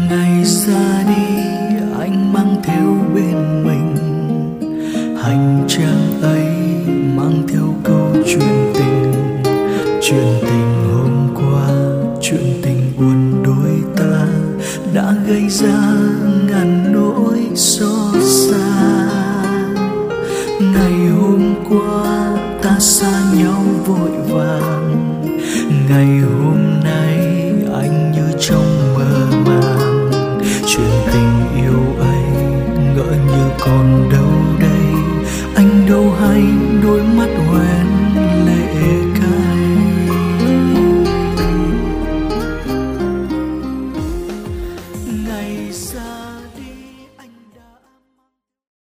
ngày ra đi anh mang theo bên mình hành trang ấy, mang theo câu chuyện tình hôm qua, chuyện tình buồn đôi ta đã gây ra ngàn nỗi xót xa. Ngày hôm qua ta xa nhau vội vàng, ngày hôm nay anh như trong mơ màng. Chuyện tình yêu ấy ngỡ như còn đâu đây, anh đâu hay đôi mắt hoen